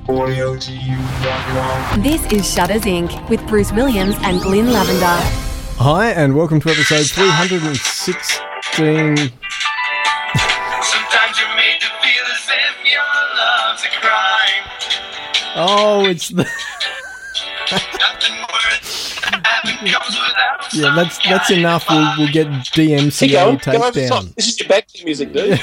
This is Shutters Inc. with Bruce Williams and Glyn Lavender. Hi, and welcome to episode 316. Sometimes you're made to feel as if your love's a crime. Oh, it's the... Nothing worth having comes without Yeah, that's some enough. kind. We'll get DMCA takedown. This is your back music, dude.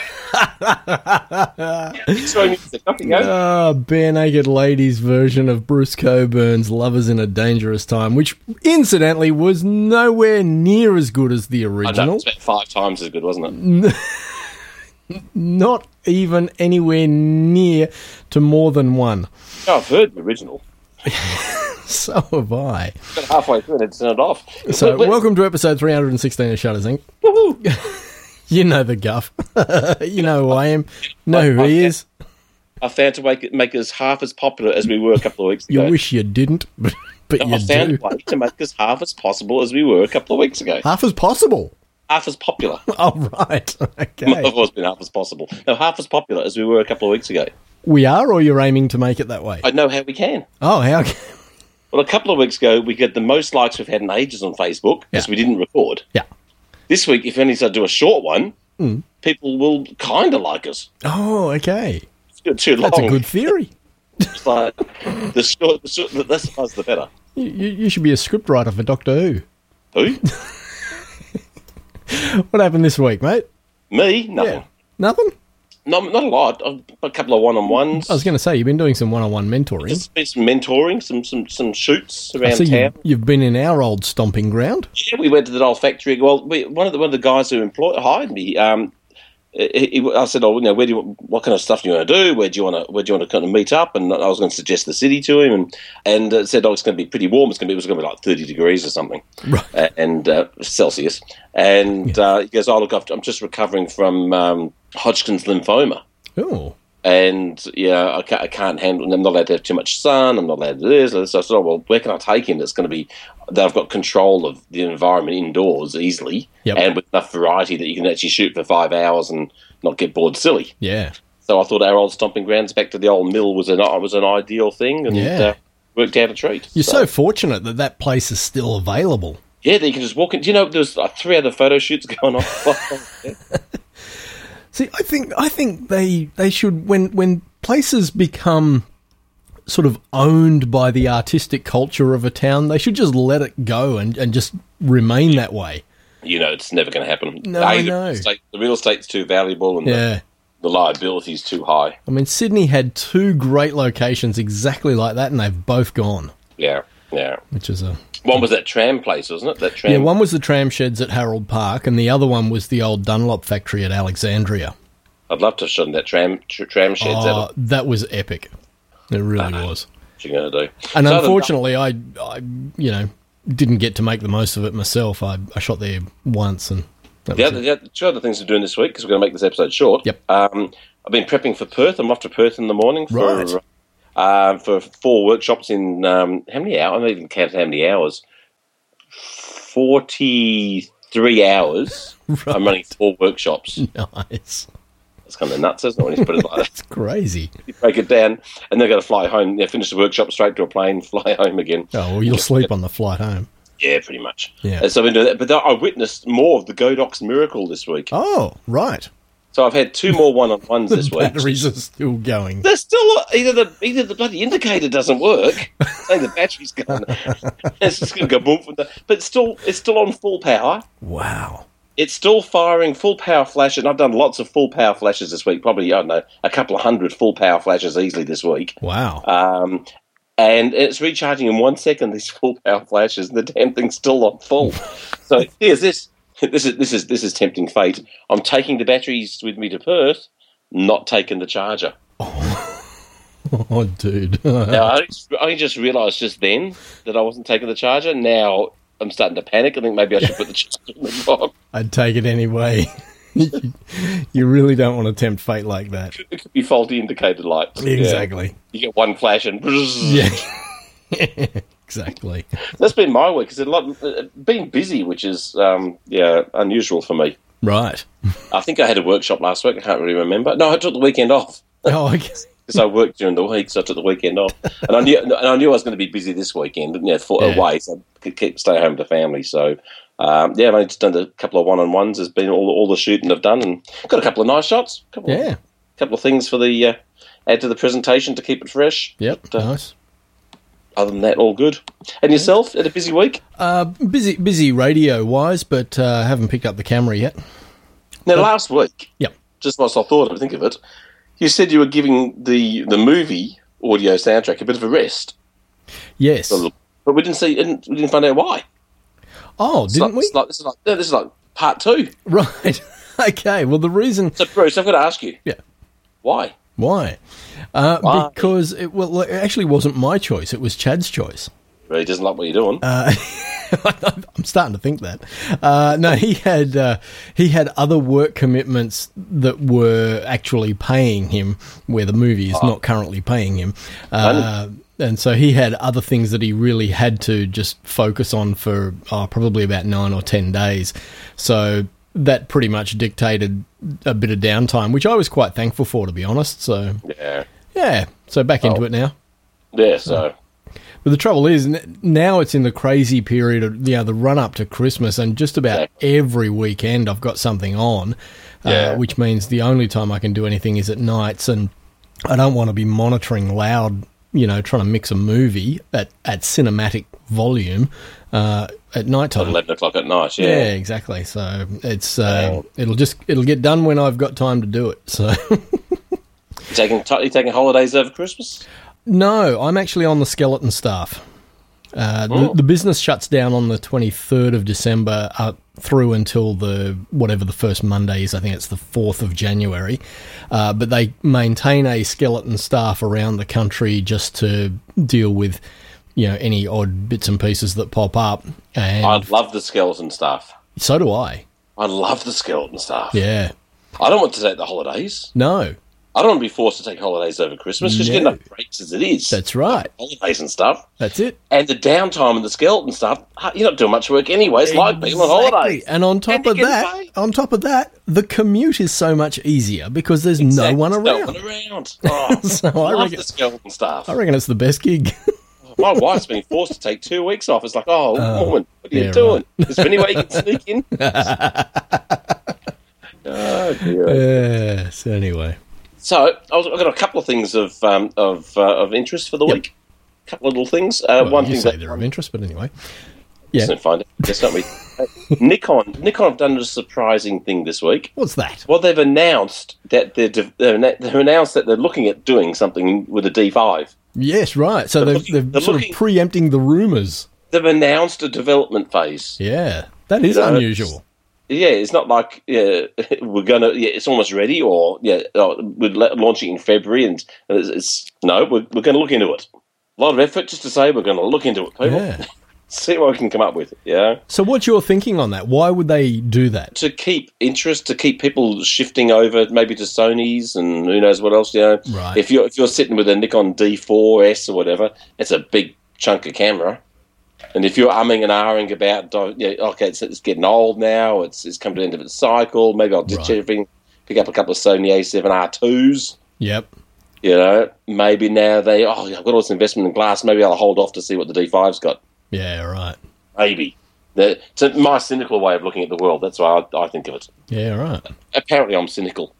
Sorry, music. Off you go. Bare Naked Ladies version of Bruce Coburn's Lovers in a Dangerous Time, which, incidentally, was nowhere near as good as the I know, original. it's about 5 times as good, wasn't it? Not even anywhere near to more than one. Oh, I've heard the original. So have I. Got halfway through and it turned off. So, welcome to episode 316 of Shutters Inc. Woohoo! You know the guff. You know who I am. Know who he is. I found to make us half as popular as we were a couple of weeks ago. You wish you didn't, but you I found do. a way to make us half as possible as we were a couple of weeks ago. Half as possible. Half as popular. Oh, right. Okay. I've always been half as possible. No, half as popular as we were a couple of weeks ago. We are, or you're aiming to make it that way? I know how we can. Oh, how? Well, a couple of weeks ago, we got the most likes we've had in ages on Facebook because we didn't record. Yeah. This week, if only to do a short one, people will kind of like us. Oh, okay. It's too long. That's a good theory. It's like the short, the less size, the better. You should be a scriptwriter for Doctor Who. Who? What happened this week, mate? Me? Nothing. Yeah. Nothing? Not a lot. A couple of one-on-ones. I was going to say, you've been doing some one-on-one mentoring. Just been some mentoring, some shoots around So town. you've been in our old stomping ground? Yeah, we went to that old factory. Well, one of the guys who hired me. I said, "Oh, what kind of stuff do you want to do? Where do you want to kind of meet up?" And I was going to suggest the city to him, and said, "Oh, it's going to be pretty warm. It was going to be like 30 degrees or something, Right. and Celsius." And he goes, "Oh, look, I'm just recovering from Hodgkin's lymphoma." Oh. And I can't handle. I'm not allowed to have too much sun. I'm not allowed to do this. So I said, "Oh, well, where can I take him? That's going to be that I've got control of the environment indoors easily, and with enough variety that you can actually shoot for 5 hours and not get bored silly." Yeah. So I thought our old stomping grounds back to the old mill was an ideal thing, and worked out a treat. You're so fortunate that place is still available. Yeah, that you can just walk in. Do you know there's 3 other photo shoots going on? See, I think they should, when places become sort of owned by the artistic culture of a town, they should just let it go and just remain that way. It's never going to happen. No, I know. The real estate's too valuable, and the liability's too high. I mean, Sydney had 2 great locations exactly like that, and they've both gone. Yeah. Which is one was that tram place, wasn't it? That tram. Yeah, one was the tram sheds at Harold Park, and the other one was the old Dunlop factory at Alexandria. I'd love to have shown that tram sheds. Oh, that was epic. It really was. What you going to do? And unfortunately, I didn't get to make the most of it myself. I shot there once, and the 2 other things we're doing this week, because we're going to make this episode short. Yep. I've been prepping for Perth. I'm off to Perth in the morning for 4 workshops in how many hours? I haven't even counted how many hours. 43 hours. Right. I'm running 4 workshops. Nice. It's kind of nuts, isn't it, when you put it like that? That's crazy. You break it down, and they've got to fly home. Finish the workshop, straight to a plane, fly home again. Oh, well, you'll sleep on the flight home. Yeah, pretty much. Yeah. And so I've been doing that. But I witnessed more of the Godox Miracle this week. Oh, right. So I've had 2 more one-on-ones this week. Batteries are still going. They're still either the bloody indicator doesn't work, saying the battery's gone. It's just going to go boom. But it's still on full power. Wow. It's still firing full power flashes. And I've done lots of full power flashes this week. Probably, I don't know, a couple of hundred full power flashes easily this week. Wow. And it's recharging in 1 second, these full power flashes, and the damn thing's still on full. So here's this. This is tempting fate. I'm taking the batteries with me to Perth, not taking the charger. Oh, dude. Now, I just realised just then that I wasn't taking the charger. Now I'm starting to panic. I think maybe I should put the charger in the box. I'd take it anyway. You really don't want to tempt fate like that. It could be faulty indicator lights. Exactly. Yeah. You get one flash and... Yeah. Exactly. That's been my week. It's been busy, which is unusual for me. Right. I think I had a workshop last week. I can't really remember. No, I took the weekend off. Oh, okay. because I worked during the week, so I took the weekend off. And I knew I was going to be busy this weekend, away, so I could stay home with the family. So, I've only just done a couple of one-on-ones. There's been all the shooting I've done, and got a couple of nice shots. Couple of things for the add to the presentation to keep it fresh. Yep, But, nice. Other than that, all good. And yourself, had a busy week? Busy radio-wise, but haven't picked up the camera yet. Now, last week, Yep. just whilst I thought of think of it, you said you were giving the movie audio soundtrack a bit of a rest. Yes. But we didn't find out why. Oh, didn't we? This is like part 2. Right. Okay. Well, the reason... So, Bruce, I've got to ask you. Yeah. Why? Why? Why? Because it actually wasn't my choice. It was Chad's choice. He doesn't like what you're doing. I'm starting to think that. No, he had other work commitments that were actually paying him, where the movie is not currently paying him. And so he had other things that he really had to just focus on for probably about 9 or 10 days. So that pretty much dictated a bit of downtime, which I was quite thankful for, to be honest. So yeah. So back into it now. Yeah. So. But the trouble is, now it's in the crazy period of the run-up to Christmas, and just about every weekend I've got something on, which means the only time I can do anything is at nights, and I don't want to be monitoring loud, trying to mix a movie at cinematic volume at night time. 11 o'clock at night, yeah. Yeah, exactly. So it's it'll get done when I've got time to do it. So You taking holidays over Christmas? No, I'm actually on the skeleton staff. The business shuts down on the 23rd of December through until whatever the first Monday is. I think it's the 4th of January. But they maintain a skeleton staff around the country just to deal with, any odd bits and pieces that pop up. And I love the skeleton staff. So do I. I love the skeleton staff. Yeah. I don't want to take the holidays. No. I don't want to be forced to take holidays over Christmas because you get enough breaks as it is. That's right. Holidays and stuff. That's it. And the downtime and the skeleton stuff, you're not doing much work anyway. It's like being on holidays. And on top of that, the commute is so much easier because there's no one around. No one around. Oh, So I love reckon the skeleton staff. I reckon it's the best gig. My wife's been forced to take 2 weeks off. It's like, woman, what are you doing? Is there any way you can sneak in? Oh, dear. So anyway. So I've got a couple of things of interest for the week. A couple of little things. One you thing say that they're of interest, but anyway. Yeah. Don't find it. That's not me. Nikon have done a surprising thing this week. What's that? Well, they've announced that they've announced that they're looking at doing something with a D5. Yes, right. So they're sort of preempting the rumours. They've announced a development phase. Yeah, that is unusual. Yeah, it's not like we're gonna. Yeah, it's almost ready, or we're launching in February, and we're going to look into it. A lot of effort just to say we're going to look into it, people. Yeah. See what we can come up with. Yeah. So, what's your thinking on that? Why would they do that? To keep interest, to keep people shifting over, maybe to Sony's and who knows what else. Right. If you're sitting with a Nikon D4S or whatever, it's a big chunk of camera. And if you're umming and ahhing about, it's getting old now, it's come to the end of its cycle, maybe I'll ditch everything, pick up a couple of Sony A7R2s. Yep. Maybe now I've got all this investment in glass, maybe I'll hold off to see what the D5's got. Yeah, right. Maybe. It's my cynical way of looking at the world. That's why I think of it. Yeah, right. Apparently I'm cynical.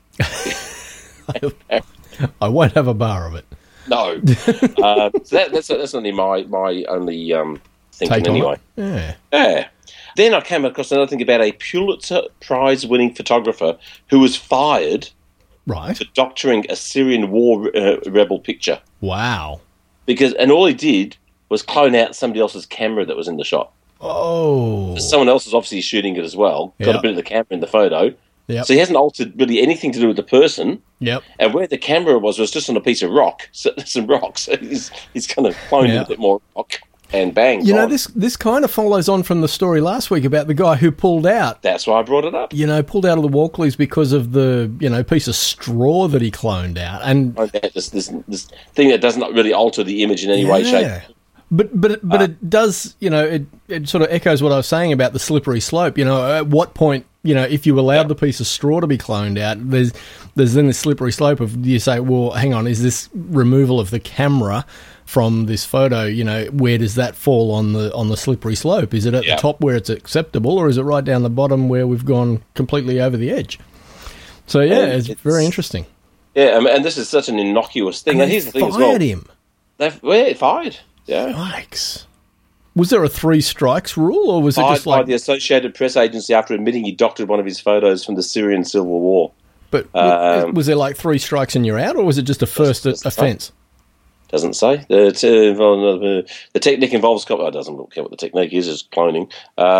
I won't have a bar of it. No. So that's only my only thinking anyway. Yeah. Then I came across another thing about a Pulitzer Prize-winning photographer who was fired for doctoring a Syrian war rebel picture. Wow. And all he did was clone out somebody else's camera that was in the shot. Oh. Someone else was obviously shooting it as well. Got a bit of the camera in the photo. Yep. So he hasn't altered really anything to do with the person. Yep. And where the camera was just on a piece of rock, some rocks. So he's kind of cloned a bit more rock and bang. This kind of follows on from the story last week about the guy who pulled out. That's why I brought it up. Pulled out of the Walkleys because of the, piece of straw that he cloned out. And this thing that does not really alter the image in any way, shape. But it does, it sort of echoes what I was saying about the slippery slope. At what point if you allowed the piece of straw to be cloned out, there's then the slippery slope of you say, well, hang on, is this removal of the camera from this photo, where does that fall on the slippery slope? Is it at the top where it's acceptable, or is it right down the bottom where we've gone completely over the edge? So, it's very interesting. Yeah, and this is such an innocuous thing. And here's the thing as well. Fired him. They've fired. Yeah. Yikes. Was there a 3 strikes rule, or was it just by the Associated Press Agency after admitting he doctored one of his photos from the Syrian Civil War? But was there like 3 strikes and you're out, or was it just a first offence? Doesn't say. The technique involves... It doesn't care what the technique is, it's cloning.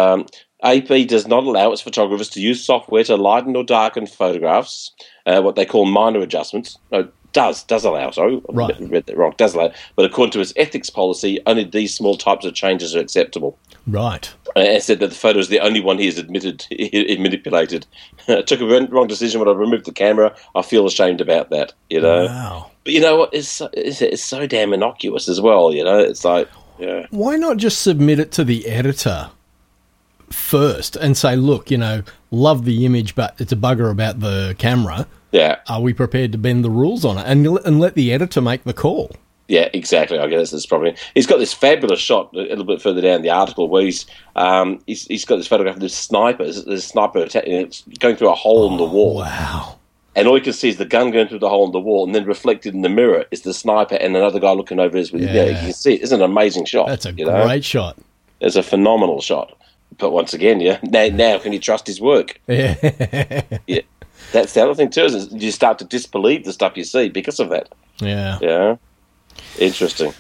AP does not allow its photographers to use software to lighten or darken photographs, what they call minor adjustments. No, does allow, sorry. Right. I read that wrong. Does allow. But according to its ethics policy, only these small types of changes are acceptable. Right. And said that the photo is the only one he has admitted he manipulated. Took a wrong decision when I removed the camera. I feel ashamed about that, Wow. But you know what? It's so damn innocuous as well, It's like, yeah. Why not just submit it to the editor first and say, look, love the image, but it's a bugger about the camera. Yeah. Are we prepared to bend the rules on it? And let the editor make the call. Yeah, exactly. I guess that's probably... He's got this fabulous shot a little bit further down the article where he's got this photograph of this sniper going through a hole in the wall. Wow. And all you can see is the gun going through the hole in the wall, and then reflected in the mirror is the sniper and another guy looking over his... Yeah, you can see it. It's an amazing shot. That's a great shot. It's a phenomenal shot. But once again, now can you trust his work? Yeah. Yeah. That's the other thing too, is you start to disbelieve the stuff you see because of that. Yeah. Yeah. Interesting.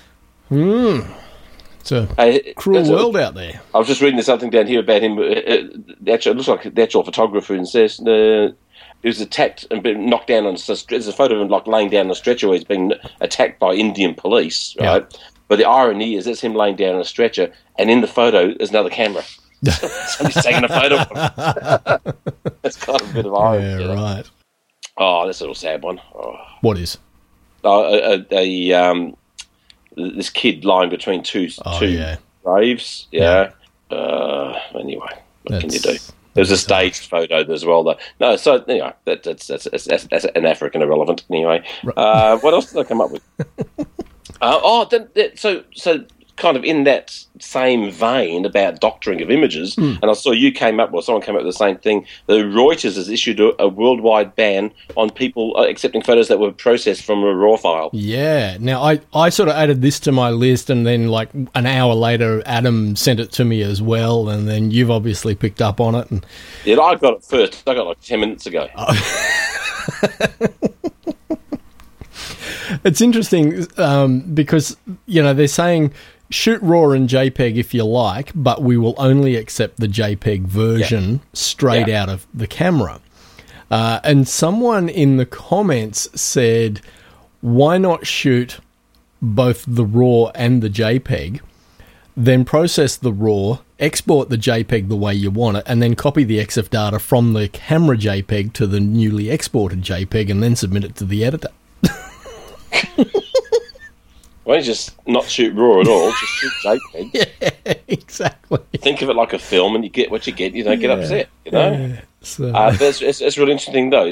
It's a cruel world out there. I was just reading something down here about him. It looks like the actual photographer, and says he was attacked and been knocked down on. There's a photo of him laying down on a stretcher where he's being attacked by Indian police, right? Yeah. But the irony is that's him laying down on a stretcher, and in the photo there's another camera. Somebody's taking a photo of him. That's kind of a bit of irony. Yeah, right. Oh, that's a little sad one. Oh. What is? This kid lying between two graves. Yeah. Anyway, what can you do? There's a staged photo as well, though. No, so anyway, that's an African irrelevant. Anyway, what else did I come up with? So kind of in that same vein about doctoring of images, and I saw someone came up with the same thing. The Reuters has issued a worldwide ban on people accepting photos that were processed from a RAW file. Yeah. Now, I sort of added this to my list, and then like an hour later, Adam sent it to me as well, and then you've obviously picked up on it. And yeah, I got it first. I got it like 10 minutes ago. It's interesting because, they're saying shoot RAW and JPEG if you like, but we will only accept the JPEG version straight out of the camera. And someone in the comments said, why not shoot both the RAW and the JPEG, then process the RAW, export the JPEG the way you want it, and then copy the EXIF data from the camera JPEG to the newly exported JPEG and then submit it to the editor. Why don't you just not shoot RAW at all, just shoot JPEG? Yeah, exactly. Think of it like a film, and you get what you get. You don't get upset, Yeah. So. It's really interesting, though.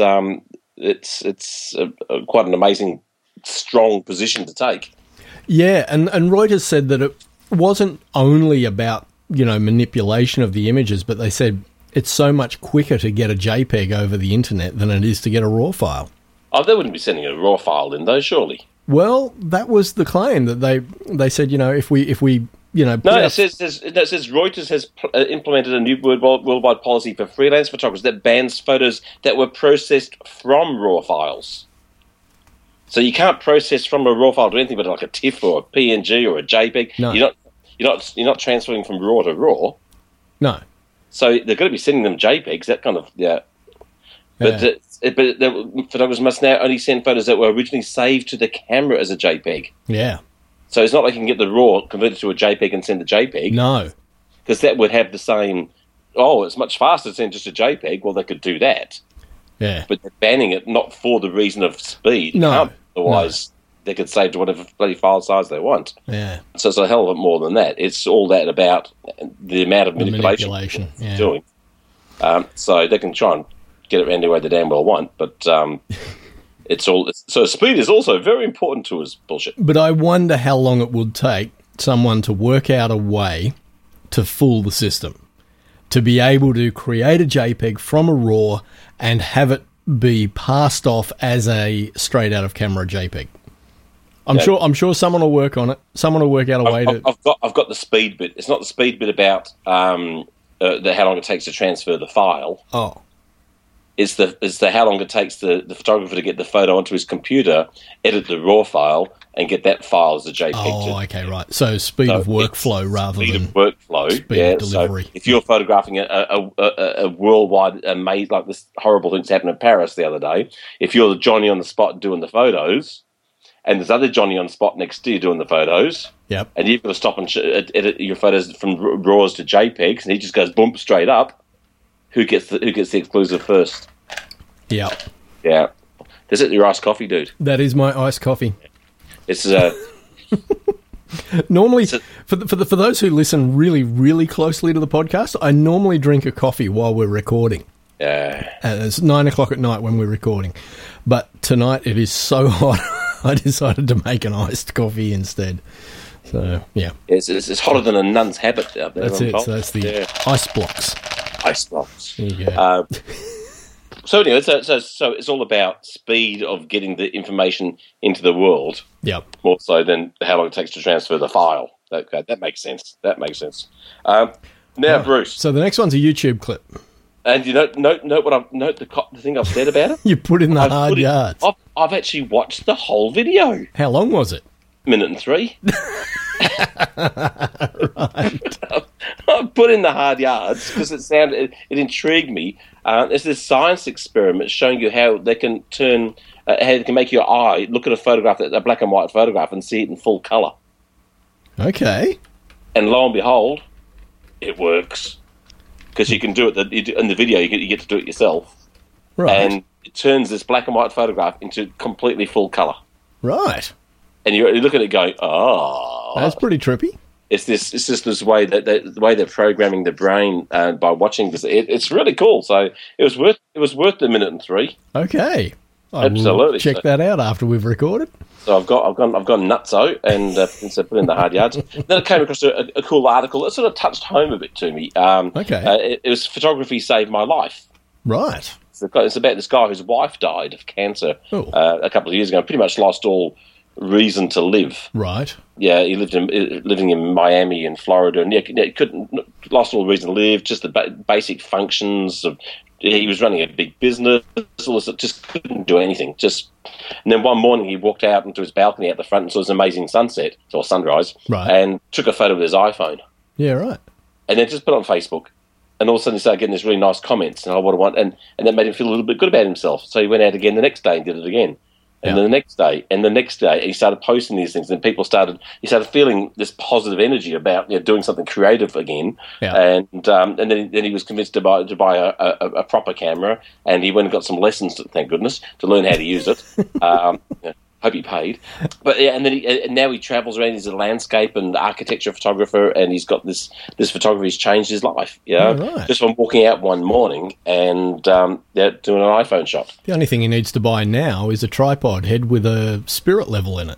It's quite an amazing, strong position to take. Yeah, and Reuters said that it wasn't only about manipulation of the images, but they said it's so much quicker to get a JPEG over the internet than it is to get a RAW file. Oh, they wouldn't be sending a RAW file in, though, surely. Well, that was the claim that they said. If we it says Reuters has implemented a new worldwide policy for freelance photographers that bans photos that were processed from RAW files. So you can't process from a RAW file to anything but like a TIFF or a PNG or a JPEG. No. You're not transferring from RAW to RAW. No. So they're going to be sending them JPEGs. That kind of But the photographers must now only send photos that were originally saved to the camera as a JPEG. Yeah. So it's not like you can get the RAW converted to a JPEG and send the JPEG. No. Because that would have the same, it's much faster to send just a JPEG. Well, they could do that. Yeah. But they're banning it not for the reason of speed. No. Otherwise, they could save to whatever bloody file size they want. Yeah. So it's a hell of a lot more than that. It's all that about the amount of manipulation yeah. doing. So they can try and get it any way they damn well want, but so speed is also very important to us. Bullshit. But I wonder how long it would take someone to work out a way to fool the system, to be able to create a JPEG from a RAW and have it be passed off as a straight out of camera JPEG. I'm sure someone will work on it. Someone will work out a way to. I've got the speed bit. It's not the speed bit about how long it takes to transfer the file. Oh, It's the how long it takes the photographer to get the photo onto his computer, edit the RAW file, and get that file as a JPEG. Oh, okay, right. So speed of workflow rather than speed of workflow. speed of delivery. So if you're photographing a worldwide maze like this horrible thing's happened in Paris the other day, if you're the Johnny on the spot doing the photos, and there's other Johnny on the spot next to you doing the photos, Yep. and you've got to stop and edit your photos from RAWs to JPEGs, and he just goes boom straight up. Who gets the exclusive first? Yeah. Yeah. Is it your iced coffee, dude? That is my iced coffee. It's Normally, for those who listen really, really closely to the podcast, I normally drink a coffee while we're recording. It's 9 o'clock at night when we're recording. But tonight it is so hot, I decided to make an iced coffee instead. So, yeah. It's hotter than a nun's habit out there. That's it. So that's the ice blocks. Ice blocks. There you go. So anyway, so it's all about speed of getting the information into the world. Yep. More so than how long it takes to transfer the file. That makes sense. Now, Bruce. So the next one's a YouTube clip. And you note the thing I've said about it. You put in the hard yards. I've actually watched the whole video. How long was it? Minute and 3. Right. I put in the hard yards because it intrigued me. There's this science experiment showing you how they can turn, how they can make your eye look at a black and white photograph and see it in full colour. Okay. And lo and behold, it works because you can do it in the video. You get to do it yourself, Right. and it turns this black and white photograph into completely full colour. Right. And you look at it going, oh, That's pretty trippy. It's just this way that the way they're programming the brain by watching this. It's really cool. So it was worth the minute and 3. Okay. I Absolutely. will check that out after we've recorded. So I've gone nutso and so put in the hard yards. Then I came across a cool article that sort of touched home a bit to me. Okay. It was Photography Saved My Life. Right. It's about this guy whose wife died of cancer a couple of years ago. Pretty much lost all reason to live. Right. Yeah, he living in Miami and Florida, and lost all reason to live. Just the basic functions of. He was running a big business. Just couldn't do anything. And then one morning he walked out into his balcony out the front and saw this amazing sunset or sunrise, Right. and took a photo with his iPhone, Yeah. Right. and then just put it on Facebook. And all of a sudden he started getting these really nice comments, and that made him feel a little bit good about himself. So he went out again the next day and did it again. And then the next day, and he started posting these things, and he started feeling this positive energy about doing something creative again. Yeah. And then he was convinced to buy a proper camera, and he went and got some lessons, thank goodness, to learn how to use it. Hope he paid, but yeah, and then now he travels around. He's a landscape and architecture photographer, and he's got this photography has changed his life. Right. Just from walking out one morning and doing an iPhone shot. The only thing he needs to buy now is a tripod head with a spirit level in it,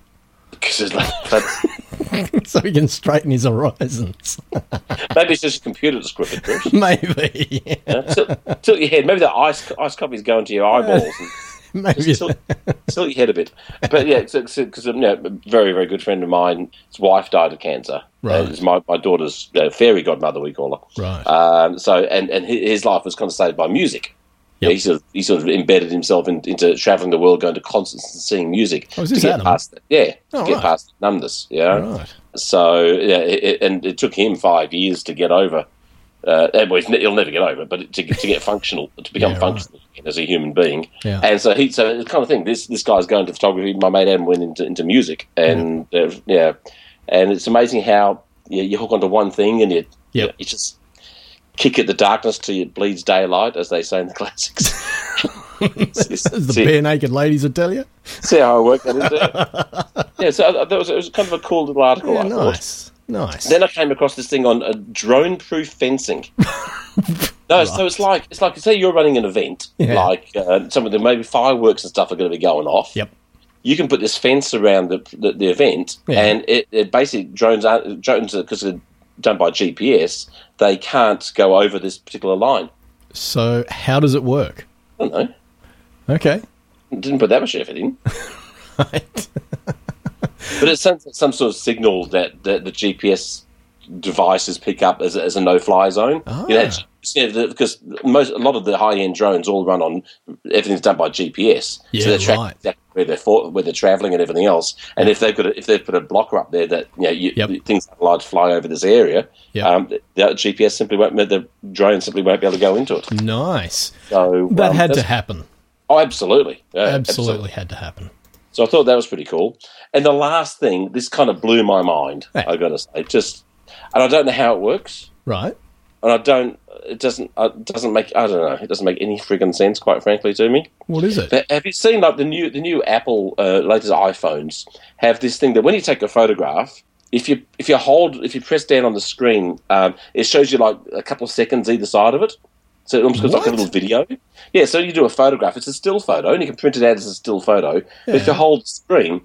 so he can straighten his horizons. Maybe it's just a computer that's crooked, Bruce. Maybe. Tilt your head. Maybe the ice coffee's going to your eyeballs. Maybe. Just tilt your head a bit. But yeah, because a very, very good friend of mine, his wife died of cancer. Right. It's my daughter's fairy godmother, we call her. Right. So his life was kind of saved by music. Yep. He sort of embedded himself into traveling the world, going to concerts and seeing music. Oh, is this to get Adam? past that. Yeah, Oh, to get right. past the numbness. Yeah. Right. So it took him 5 years to get over. He'll never get over, but to get functional, to become Yeah, right. functional as a human being. Yeah. And so it's the kind of thing. This guy's going to photography. My mate Adam went into music, and and it's amazing how you hook onto one thing and you just kick at the darkness till it bleeds daylight, as they say in the classics. As the bare naked ladies will tell you. See how I work that into. Yeah, so it was kind of a cool little article. Yeah, I thought. nice. Then I came across this thing on drone-proof fencing. No, so it's like say you're running an event, like some of the maybe fireworks and stuff are going to be going off. Yep. You can put this fence around the event, and it basically drones because they're done by GPS, they can't go over this particular line. So how does it work? I don't know. Okay. Didn't put that much effort in. Right. But it sends some sort of signal that the GPS devices pick up as a no-fly zone. Ah. Because a lot of the high-end drones all run on everything's done by GPS. Yeah, so they're tracking right. exactly where they're travelling and everything else. And if they've put a blocker up there that things aren't allowed to fly over this area, the GPS the drone simply won't be able to go into it. Nice. So that had to happen. Oh, absolutely. Absolutely had to happen. So I thought that was pretty cool. And the last thing, this kind of blew my mind, Hey. I've got to say. And I don't know how it works. Right. And it doesn't make any friggin' sense, quite frankly, to me. What is it? But have you seen, like, the new Apple latest iPhones have this thing that when you take a photograph, if you press down on the screen, it shows you like a couple of seconds either side of it. So it almost looks like a little video. Yeah, so you do a photograph. It's a still photo, and you can print it out as a still photo. But if you hold the screen,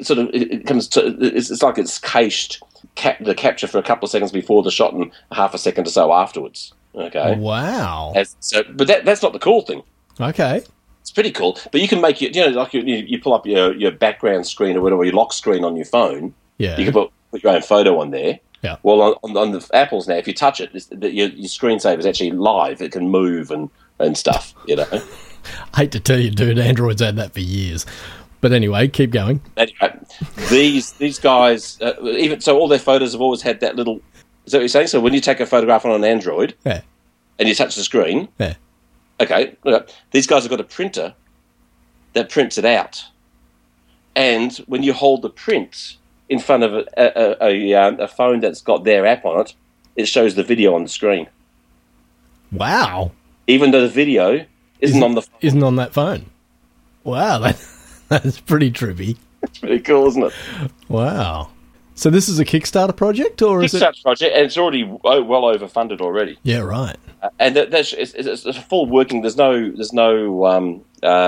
it comes to it's like it's cached the capture for a couple of seconds before the shot and half a second or so afterwards. Okay. Wow. But that's not the cool thing. Okay. It's pretty cool. But you can make it. Like you pull up your background screen or whatever, your lock screen on your phone. Yeah. You can put your own photo on there. Yeah. Well, on the Apples now, if you touch it, your screensaver is actually live. It can move and stuff, I hate to tell you, dude, Android's had that for years. But anyway, keep going. Anyway, these guys, even so, all their photos have always had that little... Is that what you're saying? So when you take a photograph on an Android and you touch the screen, okay, look, these guys have got a printer that prints it out. And when you hold the print in front of a phone that's got their app on it, it shows the video on the screen. Wow. Even though the video isn't on the phone. Isn't on that phone. Wow, that's pretty trippy. It's pretty cool, isn't it? Wow. So this is a Kickstarter project, or is it? Kickstarter project, and it's already well overfunded already. Yeah, right. And it's a full working. There's no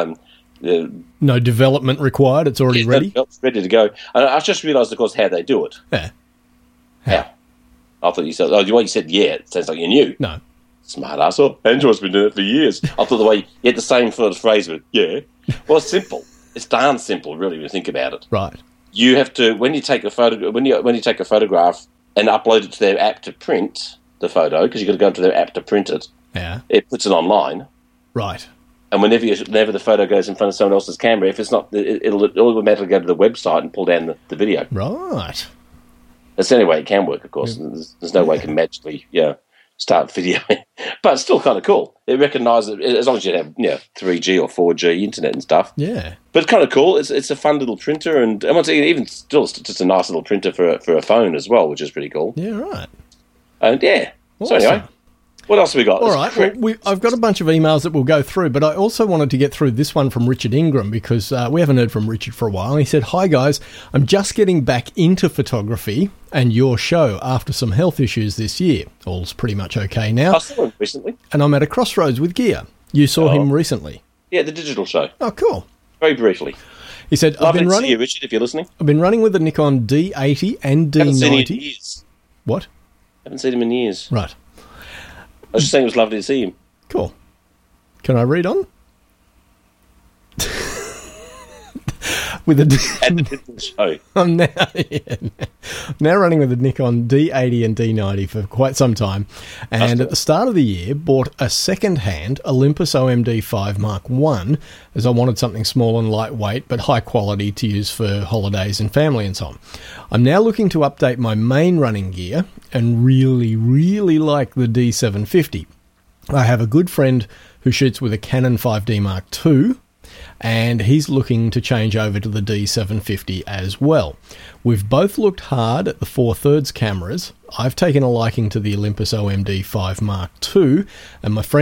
no development required. It's already ready. It's ready to go. And I just realised, of course, how they do it. Yeah. How? I thought you said. Oh, the way you said, yeah, it sounds like you knew. No. Smart ass. Oh, Android's been doing it for years. I thought the way you had the same sort of phrase with yeah. Well, it's simple. It's darn simple, really, when you think about it. Right. You have to when you take a photo when you take a photograph and upload it to their app to print the photo, because you've got to go into their app to print it. Yeah. It puts it online. Right. And whenever the photo goes in front of someone else's camera, if it's not, it'll automatically go to the website and pull down the video. Right. That's the only way it can work, of course. There's no way it can magically, start videoing. But it's still kind of cool. It recognises, as long as you have 3G or 4G internet and stuff. Yeah. But it's kind of cool. It's a fun little printer, and once again, even still, it's just a nice little printer for a phone as well, which is pretty cool. Yeah, right. And yeah. Awesome. So anyway, what else have we got? All right. Well, I've got a bunch of emails that we'll go through, but I also wanted to get through this one from Richard Ingram because we haven't heard from Richard for a while. He said, "Hi guys, I'm just getting back into photography and your show after some health issues this year. All's pretty much okay now. I saw him recently. And I'm at a crossroads with gear. You saw him recently. Yeah, the digital show. Oh, cool. Very briefly. He said, Lovely to see you, Richard, if you're listening. I've been running with the Nikon D80 and Haven't seen him in D90. years. What? Haven't seen him in years. Right. I was just saying it was lovely to see him. Cool. Can I read on? With At the digital show. I'm now running with the Nikon D80 and D90 for quite some time, and at the start of the year bought a second-hand Olympus OMD5 Mark I as I wanted something small and lightweight but high quality to use for holidays and family and so on. I'm now looking to update my main running gear and really, really like the D750. I have a good friend who shoots with a Canon 5D Mark II, and he's looking to change over to the D750 as well. We've both looked hard at the 4/3 cameras. I've taken a liking to the Olympus OMD5 Mark II, and my friend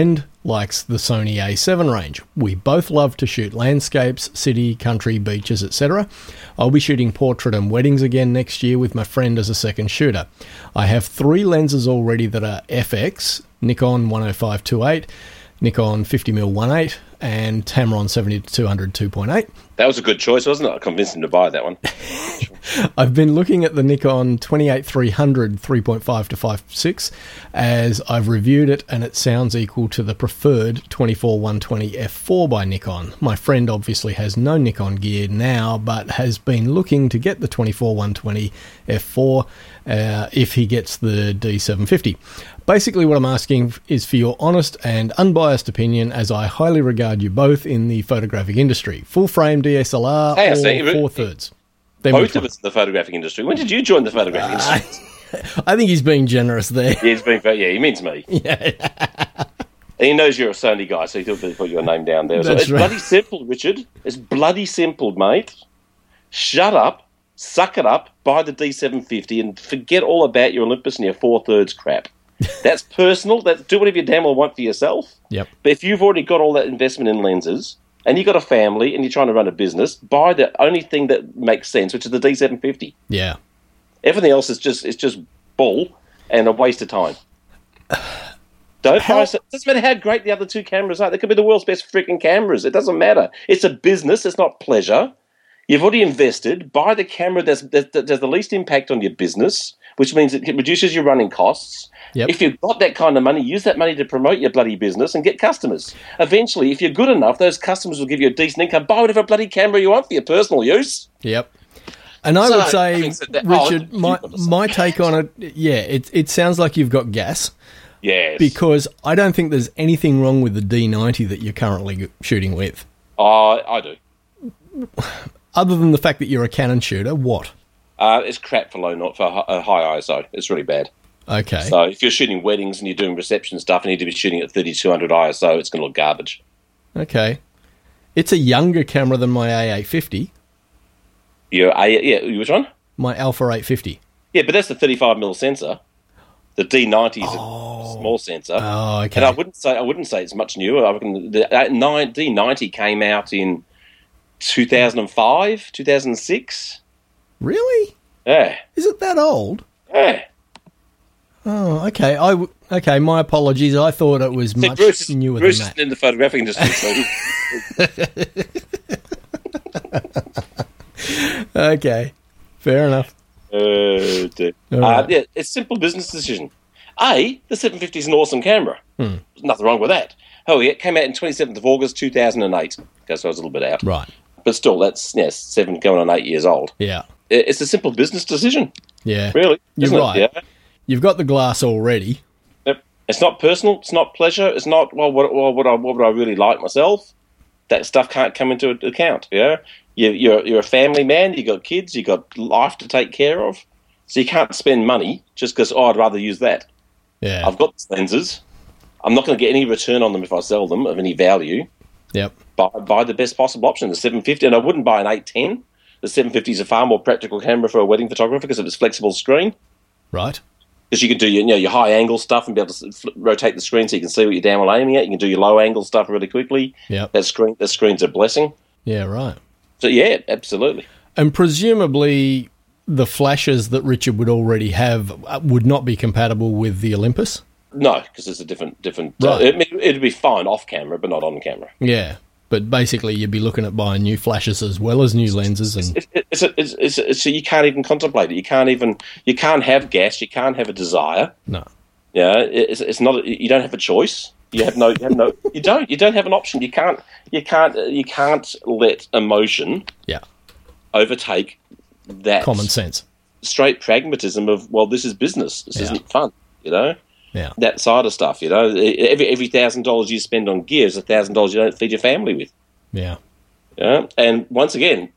likes the Sony A7 range. We both love to shoot landscapes, city, country, beaches, etc. I'll be shooting portrait and weddings again next year with my friend as a second shooter. I have 3 lenses already that are FX, Nikon 105-28, Nikon 50mm 1.8, and Tamron 70-200 2.8. That was a good choice, wasn't it? I convinced him to buy that one. I've been looking at the Nikon 28-300 3.5 to 5.6 as I've reviewed it, and it sounds equal to the preferred 24-120 f4 by Nikon. My friend obviously has no Nikon gear now, but has been looking to get the 24-120 f4 if he gets the D750. Basically, what I'm asking is for your honest and unbiased opinion, as I highly regard you both in the photographic industry. Full frame DSLR or 4/3? Both of us in the photographic industry. When did you join the photographic industry? I think he's being generous there. Yeah, he means me. Yeah. And he knows you're a Sony guy, so he'll put your name down there. That's It's right. bloody simple, Richard. It's bloody simple, mate. Shut up, suck it up, buy the D750, and forget all about your Olympus and your 4/3 crap. That's personal. Do whatever you damn well want for yourself. Yep. But if you've already got all that investment in lenses, and you've got a family, and you're trying to run a business, buy the only thing that makes sense, which is the D750. Yeah. Everything else is just bull and a waste of time. Don't buy. It doesn't matter how great the other 2 cameras are. They could be the world's best freaking cameras. It doesn't matter. It's a business. It's not pleasure. You've already invested. Buy the camera that does the least impact on your business, which means it reduces your running costs. Yep. If you've got that kind of money, use that money to promote your bloody business and get customers. Eventually, if you're good enough, those customers will give you a decent income. Buy whatever bloody camera you want for your personal use. Yep. And I would say, Richard, you've got to say. my take on it, yeah, it sounds like you've got gas, Yes. because I don't think there's anything wrong with the D90 that you're currently shooting with. I do. Other than the fact that you're a Canon shooter, what? It's crap for high ISO. It's really bad. Okay. So if you're shooting weddings and you're doing reception stuff and you need to be shooting at 3200 ISO, it's going to look garbage. Okay. It's a younger camera than my A850, Which one? my Alpha 850. Yeah, but that's the 35mm sensor. The D90 is a small sensor. Oh, okay. And I wouldn't say it's much newer. I reckon the D90 came out in 2005, 2006. Really? Yeah. Is it that old? Yeah. Oh, okay. Okay, my apologies. I thought it was much newer Bruce than isn't that. in the photographic industry, so Okay. Fair enough. dear. All right. Yeah, it's a simple business decision. The 750 is an awesome camera. There's nothing wrong with that. Oh, yeah, it came out in 27th of August 2008. Okay, so I was a little bit out. Right. But still, that's 7 going on 8 years old. Yeah. It's a simple business decision, Yeah. really. You're isn't right. It? Yeah. You've got the glass already. Yep. It's not personal. It's not pleasure. It's not, what would I really like myself? That stuff can't come into account, yeah? You're a family man. You got kids. You got life to take care of. So you can't spend money just because, I'd rather use that. Yeah. I've got these lenses. I'm not going to get any return on them if I sell them of any value. Yep. Buy the best possible option, the 750. And I wouldn't buy an 810. The 750 is a far more practical camera for a wedding photographer because of its flexible screen. Right. Because you can do your high angle stuff and be able to rotate the screen so you can see what you're damn well aiming at. You can do your low angle stuff really quickly. Yep. That screen's a blessing. Yeah, right. So yeah, absolutely. And presumably the flashes that Richard would already have would not be compatible with the Olympus? No, because it's a different. Right. It'd be fine off camera, but not on camera. Yeah. But basically you'd be looking at buying new flashes as well as new lenses. And It's you can't even contemplate it. You can't have gas. You can't have a desire. No. Yeah, it's not. You don't have a choice. You don't have an option. You can't let emotion Yeah. overtake that Common sense. straight pragmatism of, well, this is business. This isn't fun. Yeah. That side of stuff. Every $1,000 you spend on gear is $1,000 you don't feed your family with. Yeah. Yeah, and once again,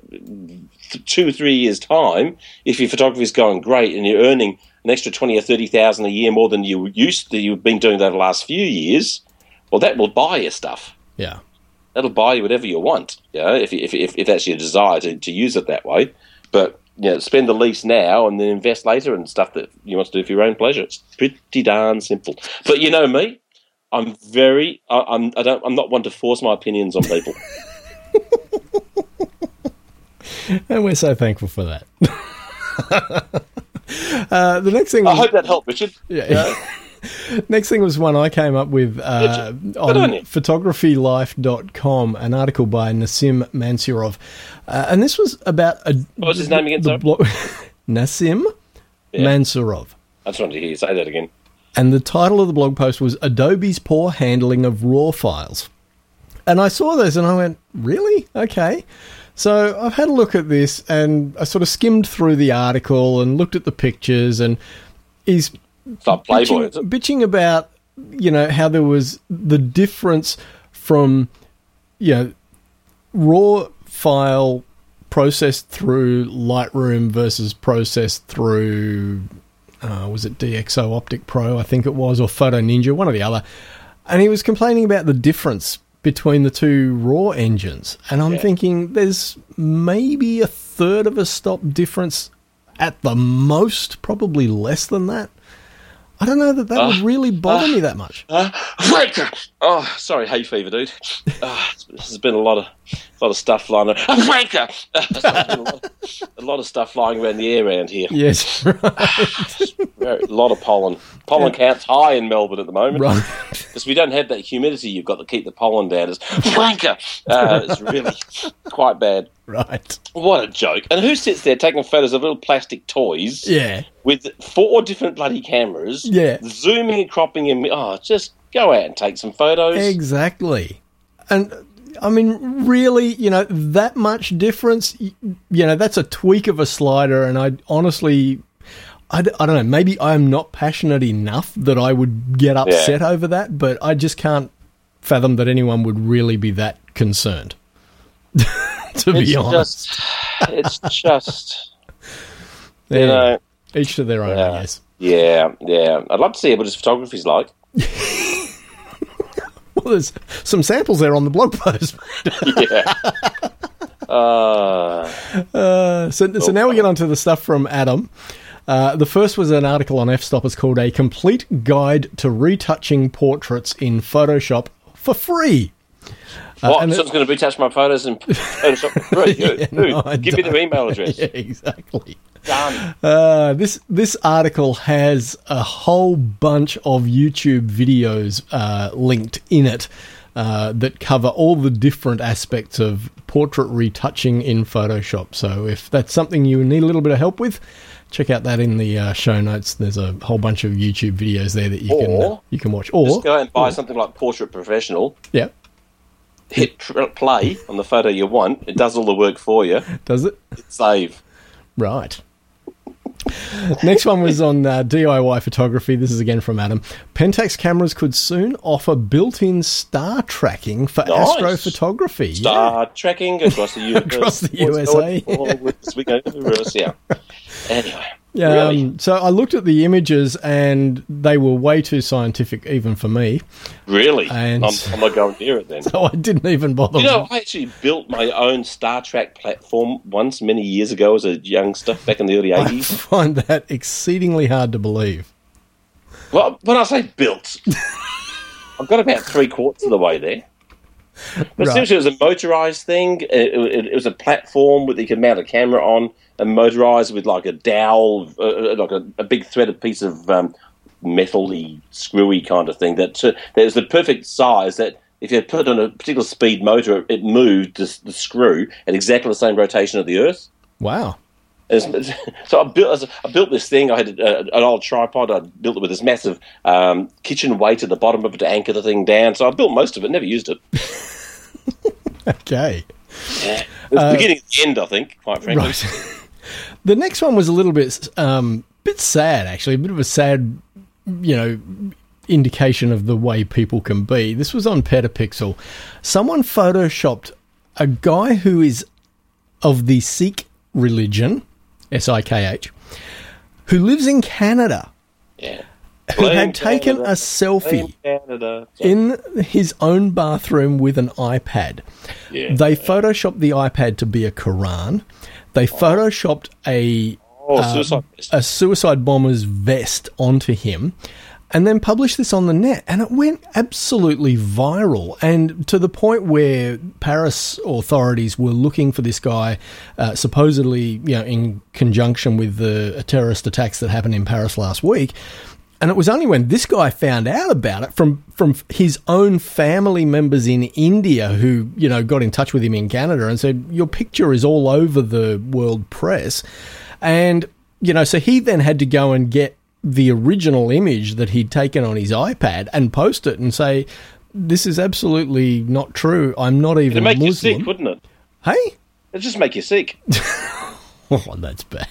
2 or 3 years' time, if your photography is going great and you're earning an extra 20 or 30,000 a year more than you've been doing over the last few years, well, that will buy you stuff. Yeah. That'll buy you whatever you want. If that's your desire to use it that way. But spend the lease now and then invest later in stuff that you want to do for your own pleasure. It's pretty darn simple. But you know me, I'm not one to force my opinions on people. And we're so thankful for that. The next thing... I hope that helped, Richard. Yeah. Next thing was one I came up with on photographylife.com, an article by Nassim Mansurov. And this was about... What's his name again, sorry? Nassim Mansurov. I just wanted to hear you say that again. And the title of the blog post was Adobe's Poor Handling of RAW Files. And I saw this and I went, really? Okay. So I've had a look at this and I sort of skimmed through the article and looked at the pictures, and he's bitching about, how there was the difference from, raw file processed through Lightroom versus processed through, was it DxO Optic Pro, I think it was, or Photo Ninja, one or the other. And he was complaining about the difference between the two RAW engines. And I'm thinking there's maybe a third of a stop difference at the most, probably less than that. I don't know that would really bother me that much. Sorry, hay fever, dude. There's been a lot of stuff flying around. A lot of stuff flying around the air around here. Yes, right. A lot of pollen. Pollen count's high in Melbourne at the moment. Right. Because we don't have that humidity you've got to keep the pollen down. It's really quite bad. Right. What a joke. And who sits there taking photos of little plastic toys with 4 different bloody cameras, zooming and cropping in? Just go out and take some photos. Exactly. And, I mean, really, that much difference, that's a tweak of a slider, and I honestly... I don't know, maybe I'm not passionate enough that I would get upset over that, but I just can't fathom that anyone would really be that concerned. To be honest. It's just, each to their own, I guess. Yeah. I'd love to see what his photography's like. Well, there's some samples there on the blog post. So now we get on to the stuff from Adam. The first was an article on F-Stoppers called A Complete Guide to Retouching Portraits in Photoshop for Free. Someone's going to retouch my photos in Photoshop for free? Give me their email address. Yeah, exactly. Done. This article has a whole bunch of YouTube videos linked in it that cover all the different aspects of portrait retouching in Photoshop. So if that's something you need a little bit of help with, check out that in the show notes. There's a whole bunch of YouTube videos there that you can watch. Or just go out and buy something like Portrait Professional. Yeah. Hit play on the photo you want. It does all the work for you. Does it? Hit save. Right. Next one was on DIY photography. This is again from Adam. Pentax cameras could soon offer built-in star tracking for astrophotography. Star tracking across the US. Across the USA. Anyway. Really? So I looked at the images and they were way too scientific even for me. Really? And I'm not going near it then. So I didn't even bother. I actually built my own Star Trek platform once many years ago as a youngster back in the early 80s. I find that exceedingly hard to believe. Well, when I say built, I've got about 3/4 of the way there. But essentially it was a motorised thing. It was a platform that you could mount a camera on and motorised with like a dowel, like a big threaded piece of metal-y, screwy kind of thing. That was the perfect size that if you put it on a particular speed motor, it moved the screw at exactly the same rotation of the Earth. Wow. So I built this thing. I had an old tripod. I built it with this massive kitchen weight at the bottom of it to anchor the thing down. So I built most of it, never used it. Okay. Yeah. It was the beginning of the end, I think, quite frankly. Right. The next one was a little bit sad, actually. A bit of a sad, indication of the way people can be. This was on Petapixel. Someone photoshopped a guy who is of the Sikh religion, S-I-K-H, who lives in Canada, who had taken a selfie in his own bathroom with an iPad. Yeah. They photoshopped the iPad to be a Quran. They photoshopped a suicide bomber's vest onto him, and then published this on the net, and it went absolutely viral, and to the point where Paris authorities were looking for this guy, supposedly, in conjunction with the terrorist attacks that happened in Paris last week. And it was only when this guy found out about it from his own family members in India who, got in touch with him in Canada and said, your picture is all over the world press. And, so he then had to go and get the original image that he'd taken on his iPad and post it and say, this is absolutely not true. I'm not even Muslim. It'd make Muslim. you sick, wouldn't it? Hey? It'd just make you sick. Oh, that's bad.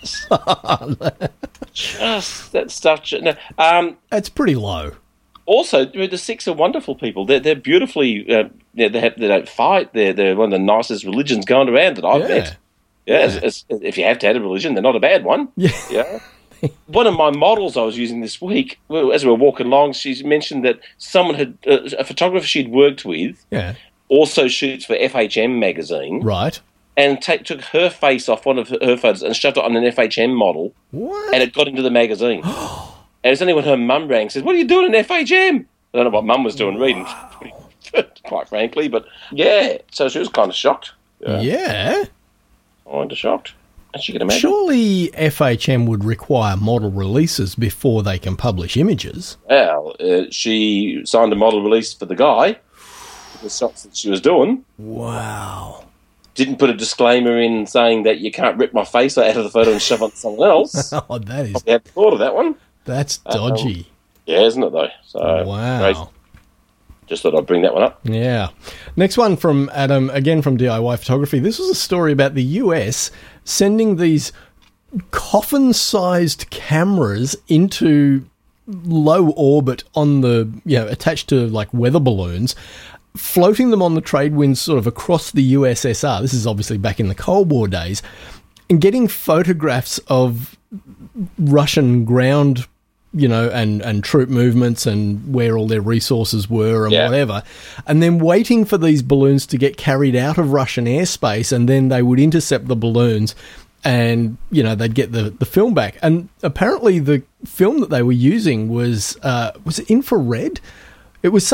Just that stuff. No, that's pretty low. Also, the Sikhs are wonderful people. They're beautifully. They don't fight. They're one of the nicest religions going around that I've met. Yeah. If you have to have a religion, they're not a bad one. Yeah. One of my models I was using this week, as we were walking along, she mentioned that someone had a photographer she'd worked with. Yeah. Also shoots for FHM magazine. Right. And took her face off one of her photos and shoved it on an FHM model. What? And it got into the magazine. And it's only when her mum rang and said, what are you doing in FHM? I don't know what mum was doing reading, quite frankly. But, yeah, so she was kind of shocked. Yeah. Kind of shocked. As you can imagine. Surely FHM would require model releases before they can publish images. Well, she signed a model release for the guy, the shots that she was doing. Wow. Didn't put a disclaimer in saying that you can't rip my face out of the photo and shove on someone else. Oh, that is... Probably hadn't thought of that one. That's dodgy. Yeah, isn't it, though? So, wow. Crazy. Just thought I'd bring that one up. Yeah. Next one from Adam, again from DIY Photography. This was a story about the US sending these coffin-sized cameras into low orbit on the, attached to, like, weather balloons, floating them on the trade winds sort of across the USSR. This is obviously back in the Cold War days, and getting photographs of Russian ground, and troop movements and where all their resources were and whatever, and then waiting for these balloons to get carried out of Russian airspace, and then they would intercept the balloons and, they'd get the film back. And apparently the film that they were using was it infrared? It was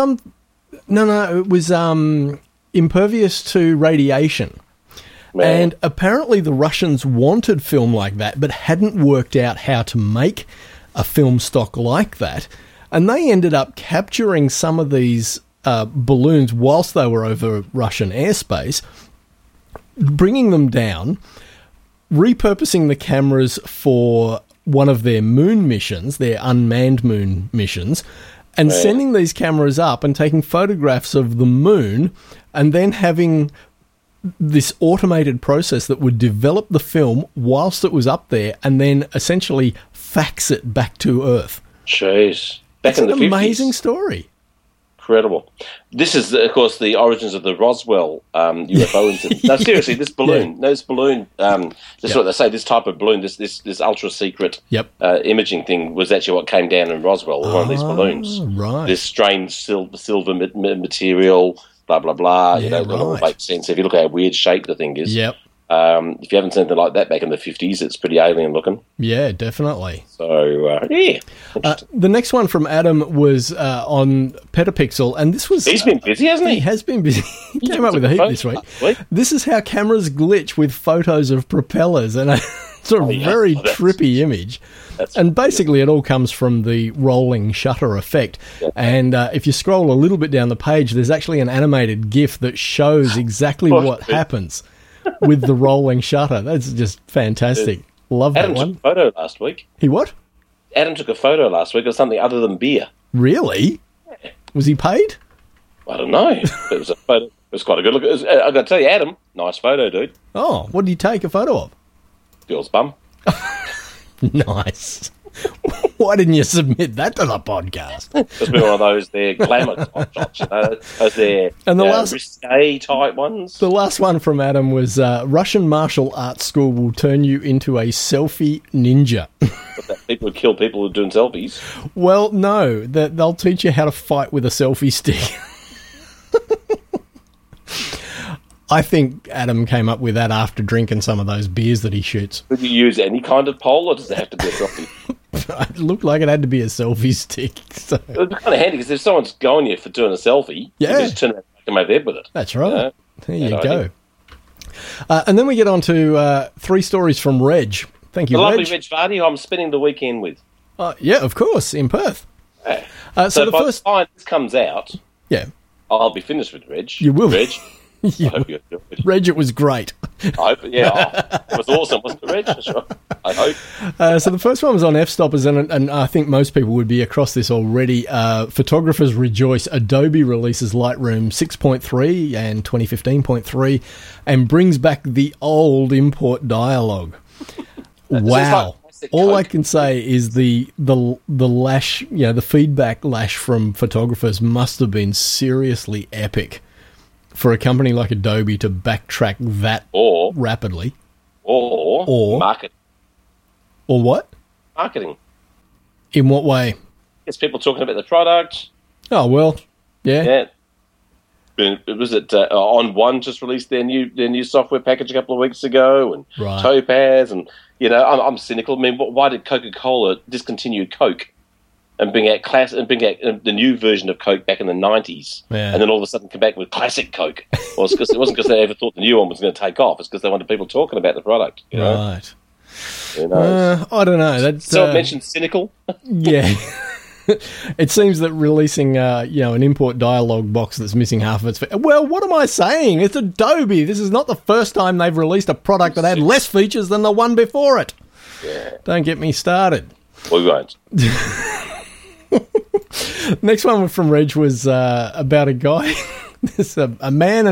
it was impervious to radiation. Man. And apparently the Russians wanted film like that, but hadn't worked out how to make a film stock like that. And they ended up capturing some of these balloons whilst they were over Russian airspace, bringing them down, repurposing the cameras for one of their moon missions, their unmanned moon missions, and sending these cameras up and taking photographs of the moon, and then having this automated process that would develop the film whilst it was up there and then essentially fax it back to Earth. Jeez. Back in the 50s. It's an amazing story. Incredible. This is, of course, the origins of the Roswell UFO incident. No, seriously, this balloon, this is what they say, this type of balloon, this ultra-secret imaging thing was actually what came down in Roswell, one of these balloons. Right. This strange silver material, blah, blah, blah. It all makes sense. If you look at how weird shape the thing is. Yep. If you haven't seen anything like that back in the 50s, it's pretty alien looking. Yeah, definitely. So, the next one from Adam was on Petapixel, and this was... He's been busy, hasn't he? He has been busy. He came up with a heap this week. This is how cameras glitch with photos of propellers, and a sort of very trippy image. And basically it all comes from the rolling shutter effect. Yeah. And if you scroll a little bit down the page, there's actually an animated GIF that shows exactly what happens with the rolling shutter. That's just fantastic. Love that one. Adam took a photo last week. He what? Adam took a photo last week of something other than beer. Really? Yeah. Was he paid? I don't know. It was a photo. It was quite a good look. I've got to tell you, Adam, nice photo, dude. Oh, what did you take a photo of? Girl's bum. Nice. Why didn't you submit that to the podcast? It's been one of those there glamour type shots, those there risque type ones. The last one from Adam was Russian martial arts school will turn you into a selfie ninja. People would kill people who are doing selfies. Well, no, they'll teach you how to fight with a selfie stick. I think Adam came up with that after drinking some of those beers that he shoots. Could you use any kind of pole, or does it have to be a selfie? It looked like it had to be a selfie stick. So. It would be kind of handy because if someone's going you for doing a selfie, you can just turn around and come over their head with it. That's right. You know? There you go. And then we get on to 3 stories from Reg. Thank you, The Reg. lovely Reg Vardy, who I'm spending the weekend with. Yeah, of course, in Perth. Yeah. So the by first... the time this comes out, Yeah. I'll be finished with Reg. You will. Reg. You I hope you enjoyed it. Reg, it was great. I hope, yeah. It was awesome, wasn't it, Reg? That's right. I hope. So the first one was on F-Stoppers, and I think most people would be across this already. Photographers rejoice. Adobe releases Lightroom 6.3 and 2015.3 and brings back the old import dialogue. Wow. All I can say is the lash, the feedback lash from photographers must have been seriously epic for a company like Adobe to backtrack that rapidly. Or marketing. Or what? Marketing. In what way? It's people talking about the product. Oh, well, yeah. Was it On One just released their new software package a couple of weeks ago, and Right. Topaz, and I'm cynical. I mean, why did Coca-Cola discontinue Coke and bring out the new version of Coke back in the 90s, and then all of a sudden come back with classic Coke? Well, it wasn't because they ever thought the new one was going to take off. It's because they wanted people talking about the product. You know? Right. Who knows? I don't know. That's, So it mentioned cynical. Yeah. It seems that releasing, an import dialogue box that's missing half of its... Well, what am I saying? It's Adobe. This is not the first time they've released a product that had less features than the one before it. Yeah. Don't get me started. We won't. Next one from Reg was about a guy... This a man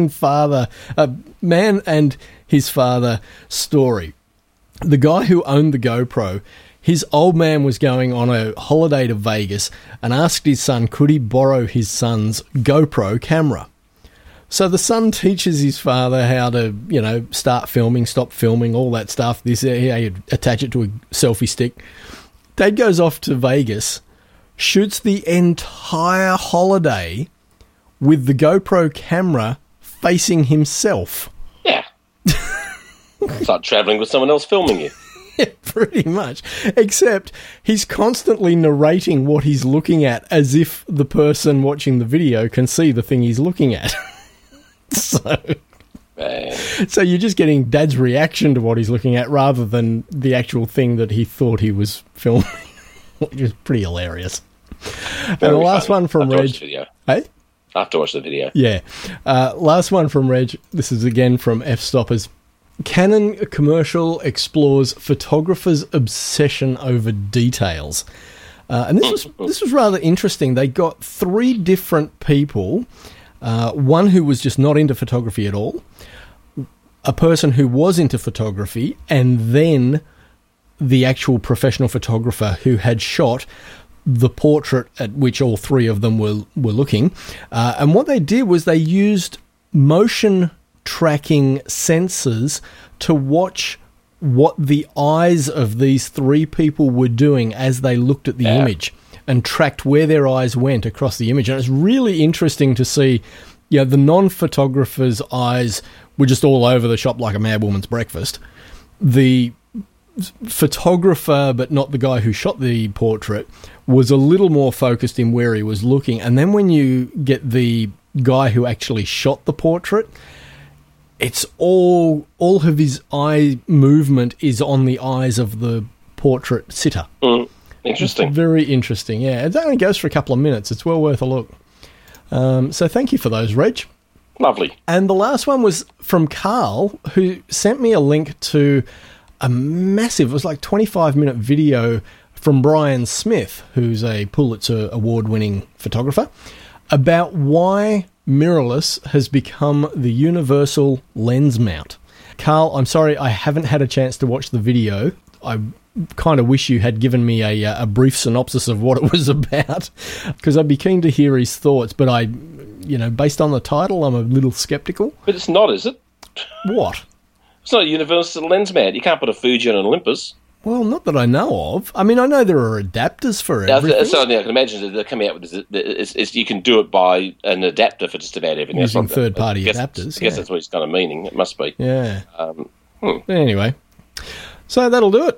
and his father story. The guy who owned the GoPro, his old man was going on a holiday to Vegas and asked his son could he borrow his son's GoPro camera. So the son teaches his father how to, start filming, stop filming, all that stuff. How you attach it to a selfie stick. Dad goes off to Vegas, shoots the entire holiday with the GoPro camera facing himself. Yeah. It's like travelling with someone else filming you. Yeah, pretty much. Except he's constantly narrating what he's looking at as if the person watching the video can see the thing he's looking at. So you're just getting Dad's reaction to what he's looking at rather than the actual thing that he thought he was filming, which is pretty hilarious. And the last one from Reg... Hey? I have to watch the video. Yeah. Last one from Reg. This is again from F-Stoppers. Canon commercial explores photographer's obsession over details. And this was rather interesting. They got 3 different people. One who was just not into photography at all, a person who was into photography, and then the actual professional photographer who had shot the portrait at which all 3 of them were looking. And what they did was they used motion tracking sensors to watch what the eyes of these 3 people were doing as they looked at the image and tracked where their eyes went across the image. And it's really interesting to see, the non-photographer's eyes were just all over the shop like a mad woman's breakfast. The photographer, but not the guy who shot the portrait, was a little more focused in where he was looking. And then when you get the guy who actually shot the portrait, it's all of his eye movement is on the eyes of the portrait sitter. Interesting. It's very interesting, yeah. It only goes for a couple of minutes. It's well worth a look. So thank you for those, Reg. Lovely. And the last one was from Carl, who sent me a link to a massive, it was like 25-minute video from Brian Smith, who's a Pulitzer Award-winning photographer, about why mirrorless has become the universal lens mount. Carl, I'm sorry I haven't had a chance to watch the video. I kind of wish you had given me a brief synopsis of what it was about, because I'd be keen to hear his thoughts, but based on the title, I'm a little sceptical. But it's not, is it? What? It's not a universal lens mount. You can't put a Fuji on an Olympus. Well, not that I know of. I mean, I know there are adapters for everything. So I can imagine that they're coming out with this. You can do it by an adapter for just about everything. Using third-party adapters. I guess that's what it's kind of meaning. It must be. Yeah. Anyway, so that'll do it.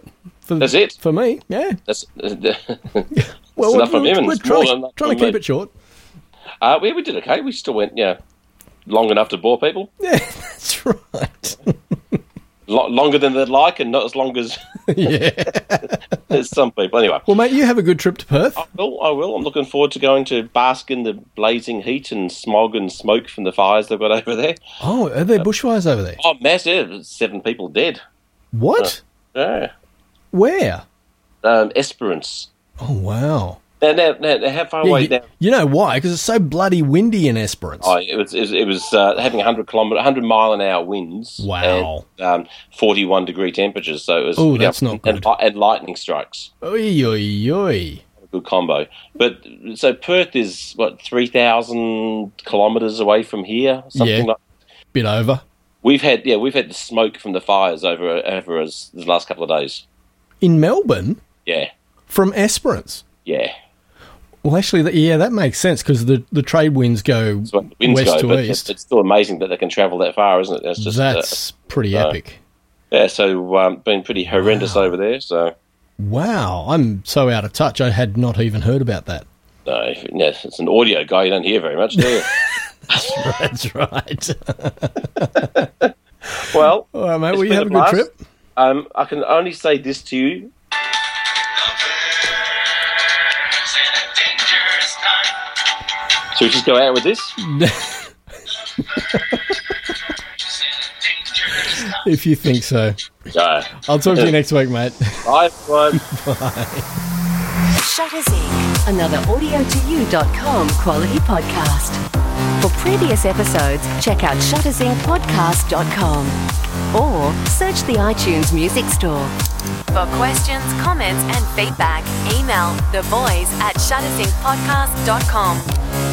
That's it. For me, yeah. That's Well, enough from him. And we're it's more than enough trying to from keep me. it short. We did okay. We still went, long enough to bore people. Yeah, that's right. Longer than they'd like, and not as long as Yeah. as some people. Anyway, Well, mate, you have a good trip to Perth. I will. I'm looking forward to going to bask in the blazing heat and smog and smoke from the fires they've got over there. Oh, are there bushfires over there? Oh, massive! 7 people dead. What? Yeah. Where? Esperance. Oh, wow. Now, how far away now? You know why? Because it's so bloody windy in Esperance. Oh, it was having 100 mile an hour winds. Wow. And 41 degree temperatures. So it was. Oh, that's not good. And lightning strikes. Oy, oy, oy. A good combo. But so Perth is 3,000 kilometres away from here. Something like. Bit over. We've had the smoke from the fires over the last couple of days. In Melbourne? Yeah. From Esperance? Yeah. Well, actually, that makes sense because the trade winds go That's what the winds west go, to but east. it's still amazing that they can travel that far, isn't it? That's pretty epic. Yeah, so been pretty horrendous over there. So Wow, I'm so out of touch. I had not even heard about that. no, it's an audio guy. You don't hear very much, do you? That's right. Well, All right, mate. it's Well, you been have a good blast. trip. I can only say this to you. It's in a dangerous time. Should we just go out with this? It's in a dangerous time. If you think so. No. I'll talk to you next week, mate. Bye, everyone. Shutters Inc., another audiotoyou.com quality podcast. For previous episodes, check out shuttersincpodcast.com or search the iTunes Music Store. For questions, comments, and feedback, email theboys@shuttersincpodcast.com.